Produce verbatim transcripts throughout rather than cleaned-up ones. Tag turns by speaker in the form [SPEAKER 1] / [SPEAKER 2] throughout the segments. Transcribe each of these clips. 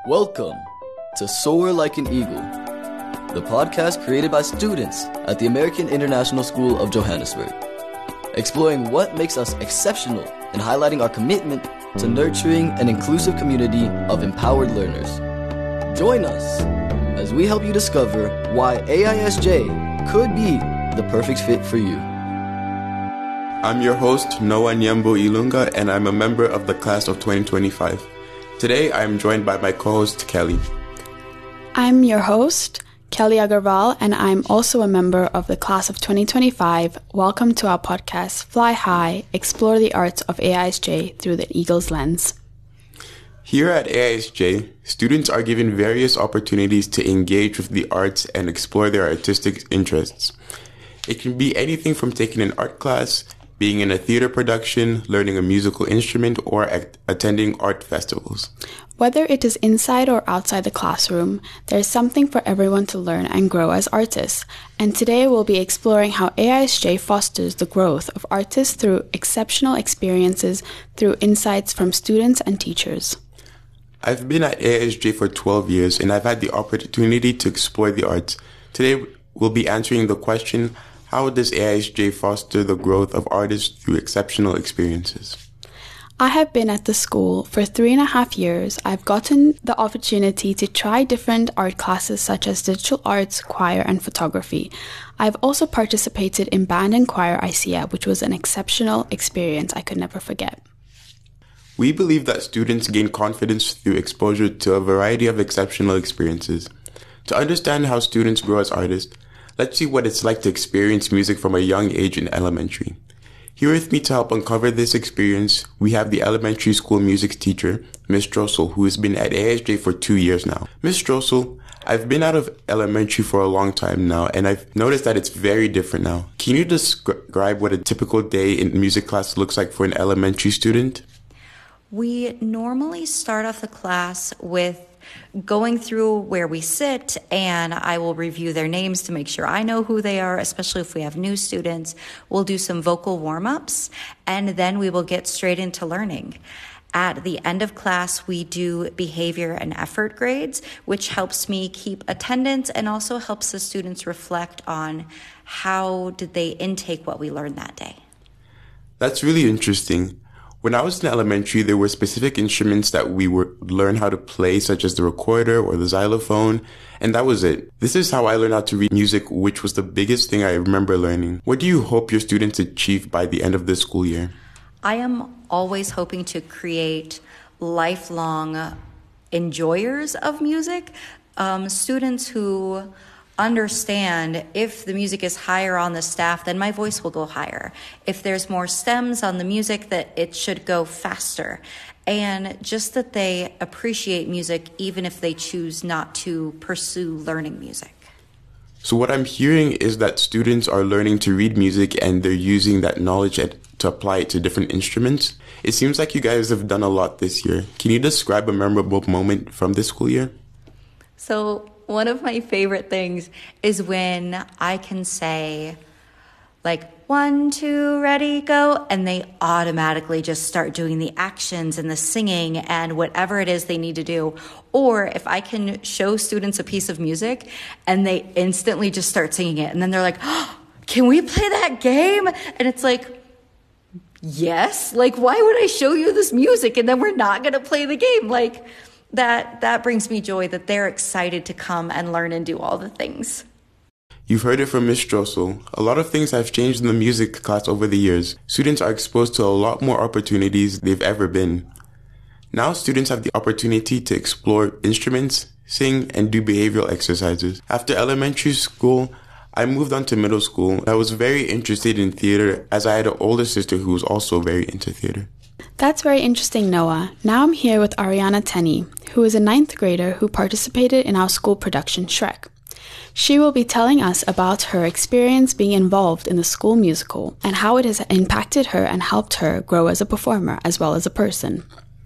[SPEAKER 1] Welcome to Soar Like an Eagle, the podcast created by students at the American International School of Johannesburg, exploring what makes us exceptional and highlighting our commitment to nurturing an inclusive community of empowered learners. Join us as we help you discover why A I S J could be the perfect fit for you.
[SPEAKER 2] I'm your host, Noah Nyambo Ilunga, and I'm a member of the class of twenty twenty-five. Today, I'm joined by my co-host, Kelly.
[SPEAKER 3] I'm your host, Kelly Agarwal, and I'm also a member of the class of twenty twenty-five. Welcome to our podcast, Fly High, Explore the Arts of A I S J through the Eagle's Lens.
[SPEAKER 2] Here at A I S J, students are given various opportunities to engage with the arts and explore their artistic interests. It can be anything from taking an art class, being in a theater production, learning a musical instrument, or at- attending art festivals.
[SPEAKER 3] Whether it is inside or outside the classroom, there is something for everyone to learn and grow as artists. And today we'll be exploring how A I S J fosters the growth of artists through exceptional experiences, through insights from students and teachers.
[SPEAKER 2] I've been at A I S J for twelve years, and I've had the opportunity to explore the arts. Today we'll be answering the question, how does A I S J foster the growth of artists through exceptional experiences?
[SPEAKER 3] I have been at the school for three and a half years. I've gotten the opportunity to try different art classes such as digital arts, choir, and photography. I've also participated in band and choir I C A, which was an exceptional experience I could never forget.
[SPEAKER 2] We believe that students gain confidence through exposure to a variety of exceptional experiences. To understand how students grow as artists, let's see what it's like to experience music from a young age in elementary. Here with me to help uncover this experience, we have the elementary school music teacher, Miz Drossel, who has been at A I S J for two years now. Miz Drossel, I've been out of elementary for a long time now, and I've noticed that it's very different now. Can you describe what a typical day in music class looks like for an elementary student?
[SPEAKER 4] We normally start off the class with going through where we sit, and I will review their names to make sure I know who they are, especially if we have new students. We'll do some vocal warm-ups, and then we will get straight into learning. At the end of class, we do behavior and effort grades, which helps me keep attendance and also helps the students reflect on how did they intake what we learned that day.
[SPEAKER 2] That's really interesting. When I was in elementary, there were specific instruments that we would learn how to play, such as the recorder or the xylophone, and that was it. This is how I learned how to read music, which was the biggest thing I remember learning. What do you hope your students achieve by the end of this school year?
[SPEAKER 4] I am always hoping to create lifelong enjoyers of music, um, students who understand if the music is higher on the staff, then my voice will go higher. If there's more stems on the music, that it should go faster. And just that they appreciate music even if they choose not to pursue learning music.
[SPEAKER 2] So what I'm hearing is that students are learning to read music and they're using that knowledge to apply it to different instruments. It seems like you guys have done a lot this year. Can you describe a memorable moment from this school year?
[SPEAKER 4] So one of my favorite things is when I can say, like, one, two, ready, go, and they automatically just start doing the actions and the singing and whatever it is they need to do. Or if I can show students a piece of music and they instantly just start singing it, and then they're like, oh, can we play that game? And it's like, yes, like, why would I show you this music and then we're not going to play the game? Like, That that brings me joy that they're excited to come and learn and do all the things.
[SPEAKER 2] You've heard it from Miz Drossel. A lot of things have changed in the music class over the years. Students are exposed to a lot more opportunities they've ever been. Now students have the opportunity to explore instruments, sing, and do behavioral exercises. After elementary school, I moved on to middle school. I was very interested in theater as I had an older sister who was also very into theater.
[SPEAKER 3] That's very interesting, Noah. Now I'm here with Ariana Tenney, who is a ninth grader who participated in our school production, Shrek. She will be telling us about her experience being involved in the school musical and how it has impacted her and helped her grow as a performer as well as a person.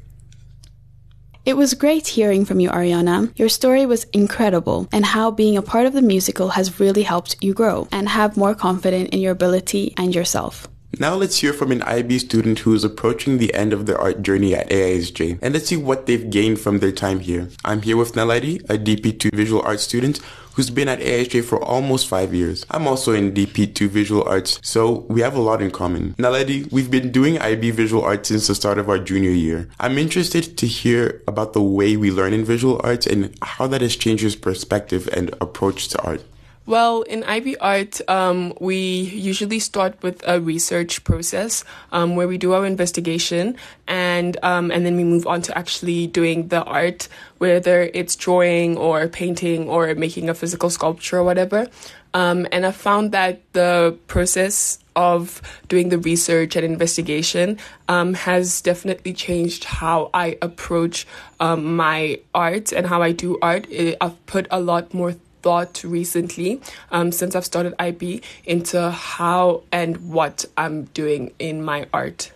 [SPEAKER 3] It was great hearing from you, Ariana. Your story was incredible, and how being a part of the musical has really helped you grow and have more confidence in your ability and yourself.
[SPEAKER 2] Now let's hear from an I B student who is approaching the end of their art journey at A I S J, and let's see what they've gained from their time here. I'm here with Naledi, a D P two visual arts student who's been at A I S J for almost five years. I'm also in D P two visual arts, so we have a lot in common. Naledi, we've been doing I B visual arts since the start of our junior year. I'm interested to hear about the way we learn in visual arts and how that has changed your perspective and approach to art.
[SPEAKER 5] Well, in I B Art, um, we usually start with a research process um, where we do our investigation and um, and then we move on to actually doing the art, whether it's drawing or painting or making a physical sculpture or whatever. Um, and I found that the process of doing the research and investigation um, has definitely changed how I approach um, my art and how I do art. I've put a lot more thought recently, um, since I've started I B, into how and what I'm doing in my art.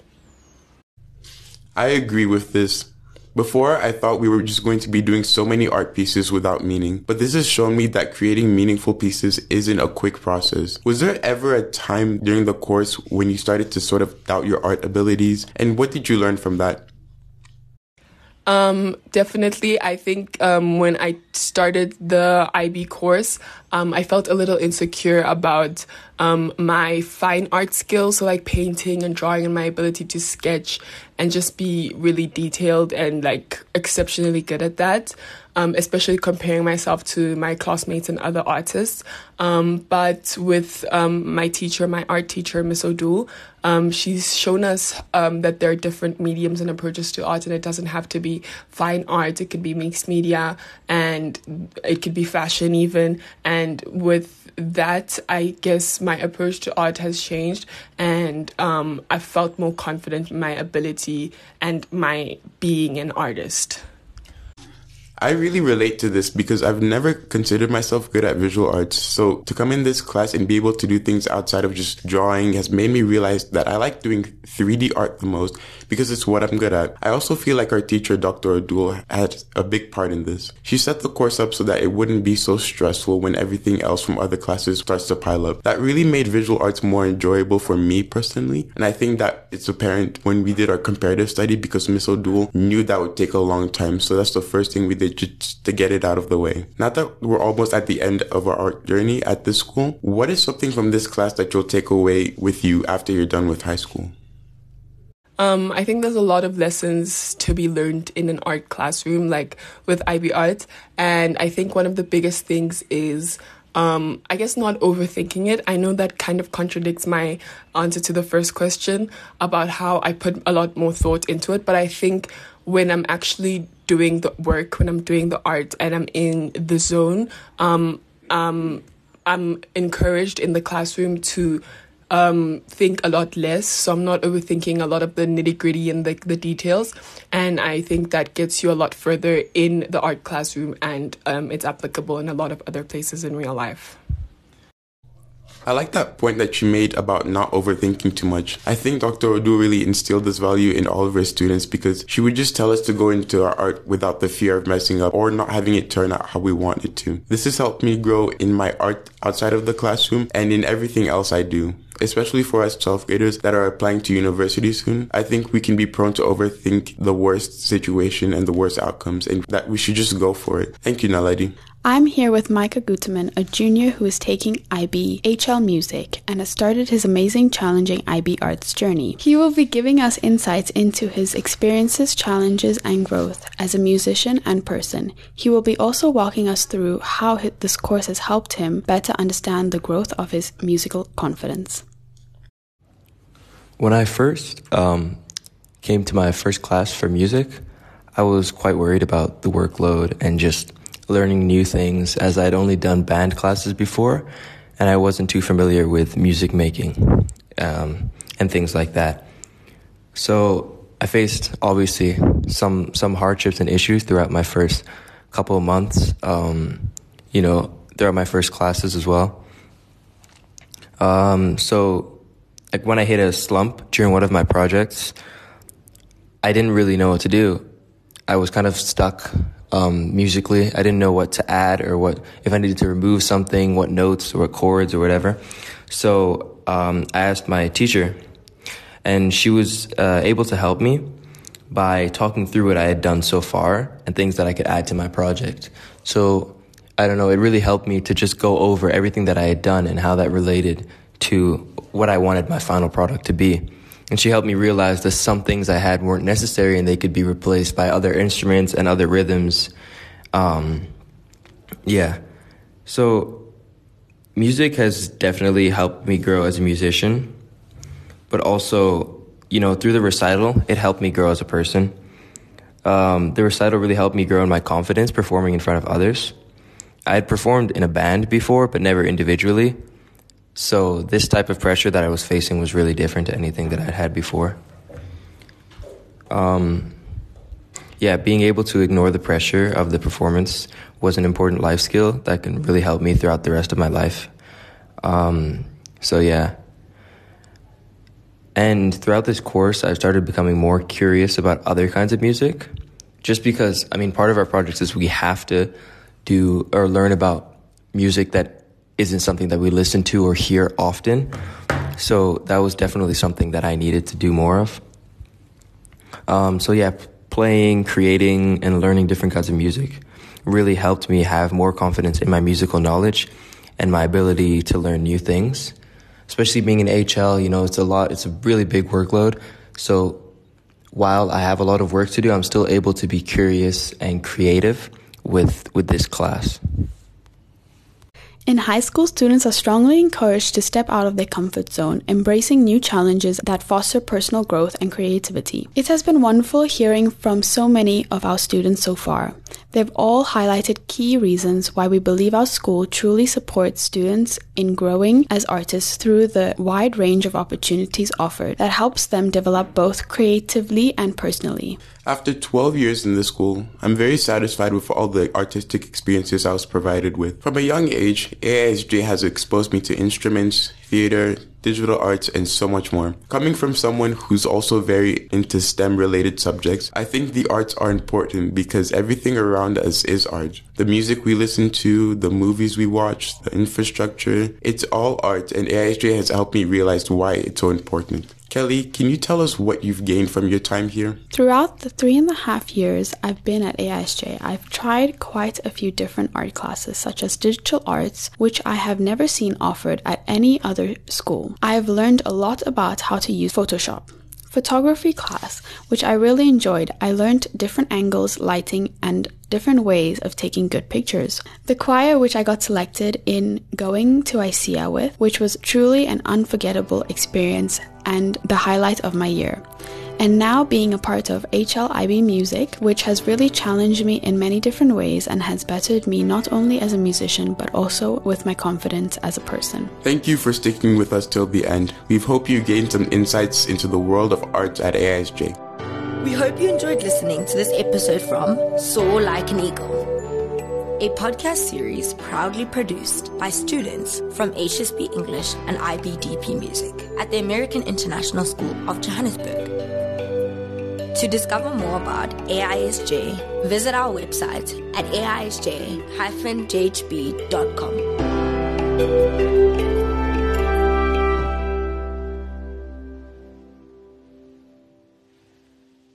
[SPEAKER 2] I agree with this. Before, I thought we were just going to be doing so many art pieces without meaning, but this has shown me that creating meaningful pieces isn't a quick process. Was there ever a time during the course when you started to sort of doubt your art abilities, and what did you learn from that?
[SPEAKER 5] Um, definitely. I think um, when I started the I B course, um, I felt a little insecure about um, my fine art skills, so like painting and drawing and my ability to sketch and just be really detailed and like exceptionally good at that. Um, especially comparing myself to my classmates and other artists. Um, but with um, my teacher, my art teacher, Miss Odul, um, she's shown us um, that there are different mediums and approaches to art, and it doesn't have to be fine art. It could be mixed media, and it could be fashion even. And with that, I guess my approach to art has changed, and um, I felt more confident in my ability and my being an artist.
[SPEAKER 2] I really relate to this because I've never considered myself good at visual arts. So to come in this class and be able to do things outside of just drawing has made me realize that I like doing three D art the most because it's what I'm good at. I also feel like our teacher, Doctor Odul, had a big part in this. She set the course up so that it wouldn't be so stressful when everything else from other classes starts to pile up. That really made visual arts more enjoyable for me personally. And I think that it's apparent when we did our comparative study because Miss Odul knew that would take a long time. So that's the first thing we did, just to get it out of the way. Now that we're almost at the end of our art journey at this school, what is something from this class that you'll take away with you after you're done with high school?
[SPEAKER 5] Um, I think there's a lot of lessons to be learned in an art classroom, like with I B Art. And I think one of the biggest things is, um, I guess, not overthinking it. I know that kind of contradicts my answer to the first question about how I put a lot more thought into it. But I think when I'm actually doing the work, when I'm doing the art and I'm in the zone, um, um, I'm encouraged in the classroom to um, think a lot less. So I'm not overthinking a lot of the nitty gritty and the, the details. And I think that gets you a lot further in the art classroom, and um, it's applicable in a lot of other places in real life.
[SPEAKER 2] I like that point that you made about not overthinking too much. I think Doctor Odul really instilled this value in all of her students because she would just tell us to go into our art without the fear of messing up or not having it turn out how we want it to. This has helped me grow in my art outside of the classroom and in everything else I do. Especially for us twelfth graders that are applying to university soon, I think we can be prone to overthink the worst situation and the worst outcomes, and that we should just go for it. Thank you, Naledi.
[SPEAKER 3] I'm here with Micah Guteman, a junior who is taking I B H L Music and has started his amazing, challenging I B Arts journey. He will be giving us insights into his experiences, challenges, and growth as a musician and person. He will be also walking us through how this course has helped him better understand the growth of his musical confidence.
[SPEAKER 6] When I first um, came to my first class for music, I was quite worried about the workload and just learning new things, as I'd only done band classes before and I wasn't too familiar with music making um, and things like that. So I faced obviously some some hardships and issues throughout my first couple of months, um, you know, throughout my first classes as well. Um, so like when I hit a slump during one of my projects, I didn't really know what to do. I was kind of stuck um, musically. I didn't know what to add or what, if I needed to remove something, what notes or what chords or whatever. So um, I asked my teacher And she was uh, able to help me by talking through what I had done so far and things that I could add to my project. So, I don't know, it really helped me to just go over everything that I had done and how that related to what I wanted my final product to be. And she helped me realize that some things I had weren't necessary and they could be replaced by other instruments and other rhythms. Um, yeah. So music has definitely helped me grow as a musician, but also, you know, through the recital, it helped me grow as a person. Um, the recital really helped me grow in my confidence performing in front of others. I had performed in a band before, but never individually. So this type of pressure that I was facing was really different to anything that I'd had before. Um, yeah, being able to ignore the pressure of the performance was an important life skill that can really help me throughout the rest of my life. Um, so yeah. And throughout this course, I started becoming more curious about other kinds of music. Just because, I mean, part of our project is we have to do or learn about music that isn't something that we listen to or hear often. So that was definitely something that I needed to do more of. Um, so yeah, playing, creating, and learning different kinds of music really helped me have more confidence in my musical knowledge and my ability to learn new things. Especially being in H L, you know, it's a lot, it's a really big workload. So while I have a lot of work to do, I'm still able to be curious and creative with with this class.
[SPEAKER 3] In high school, students are strongly encouraged to step out of their comfort zone, embracing new challenges that foster personal growth and creativity. It has been wonderful hearing from so many of our students so far. They've all highlighted key reasons why we believe our school truly supports students in growing as artists through the wide range of opportunities offered that helps them develop both creatively and personally.
[SPEAKER 2] After twelve years in the school, I'm very satisfied with all the artistic experiences I was provided with. From a young age, A I S J has exposed me to instruments, theater, digital arts, and so much more. Coming from someone who's also very into STEM-related subjects, I think the arts are important because everything around us is art. The music we listen to, the movies we watch, the infrastructure, it's all art, and A I S J has helped me realize why it's so important. Kelly, can you tell us what you've gained from your time here?
[SPEAKER 3] Throughout the three and a half years I've been at A I S J, I've tried quite a few different art classes, such as digital arts, which I have never seen offered at any other school. I have learned a lot about how to use Photoshop. Photography class, which I really enjoyed. I learned different angles, lighting, and different ways of taking good pictures. The choir, which I got selected in going to I C A with, which was truly an unforgettable experience and the highlight of my year. And now being a part of H L I B Music, which has really challenged me in many different ways and has bettered me not only as a musician, but also with my confidence as a person.
[SPEAKER 2] Thank you for sticking with us till the end. We hope you gained some insights into the world of arts at A I S J.
[SPEAKER 7] We hope you enjoyed listening to this episode from Soar Like an Eagle, a podcast series proudly produced by students from H S B English and I B D P Music at the American International School of Johannesburg. To discover more about A I S J, visit our website at a i s j dash j h b dot com.